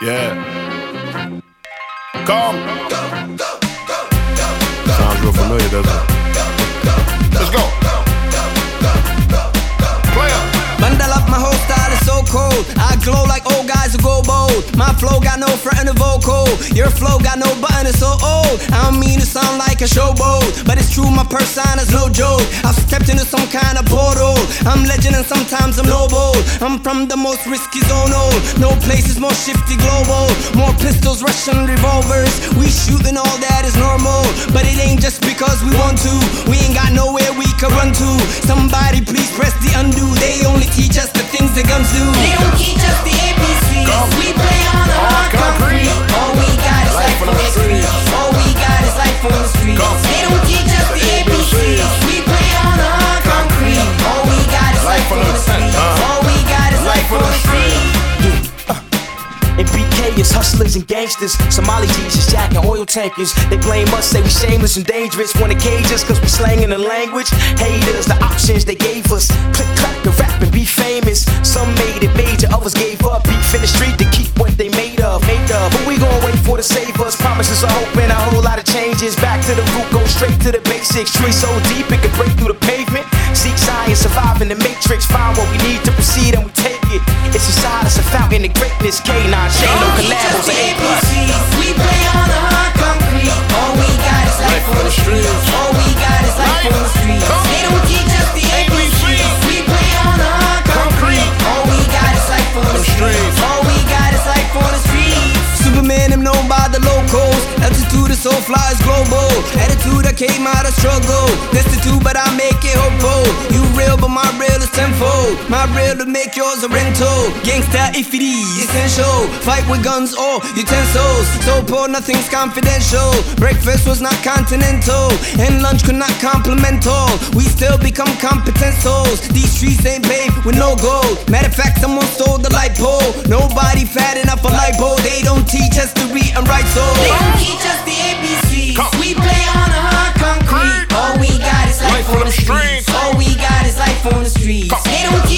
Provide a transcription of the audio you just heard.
Yeah. Come. Sounds real familiar, doesn't it? Let's go. Bundle up, my whole style is so cold. I glow like old guys who go bold. My flow got no front in the vocal. Your flow got no button, it's so old. I don't mean to sound like a showboat, but it's true, my persona's no joke. I've stepped into some kind of portal. I'm legend and sometimes I'm noble. I'm from the most risky zone, no place is more shifty global. More pistols, Russian revolvers. We shooting all that is normal, but it ain't just because we want to. We ain't got nowhere we can run to. Somebody please press the undo. They only teach us the things the guns do. They don't teach us the ABCs. We play on the hard concrete. All we got is life on the streets. All we got is life on the streets. They don't teach us the ABCs. We play on the hard concrete. All we got is life on the streets. All we got is life on the streets. And BK is hustlers and gangsters. Somali G's is Jack and oil tankers. They blame us, say we shameless and dangerous. Wanna cage us cause we slangin' the language. Haters, the options they gave us. Click, clack, and rap and be famous. Some made it major, others gave up. Beef in the street to keep what they made of. But we gon' wait for to save us. Promises of hope and a whole lot of changes. Back to the root, go straight to the basics. Tree so deep it can break through the pavement. Seek science, survive in the matrix. Find what we need to proceed and we take it. It's inside us, a fountain of greatness. K9, chain, no collabos, or A+. We play on the hard concrete. All we got is life on the streets. All we got is life on the streets. They don't teach us the ABCs. We play on the hard concrete. All we got is life on the streets. All we got is life on the streets. Superman, I'm known by the locals. Altitude is so fly, it's global. Attitude, I came out of struggle. Destitute, but I make it hopeful. You real, but my real is tenfold. My real to make yours a rental. Gangsta, if it is essential. Fight with guns or utensils. So poor, nothing's confidential. Breakfast was not continental, and lunch could not complement all. We still become competent souls. These streets ain't paved with no gold. Matter of fact, someone stole the light pole. Nobody fat enough for lipo. They don't teach us to read and write, so they don't teach us the ABCs. We play on the hard concrete. All we got is life on the streets. All we got is life on the streets. They don't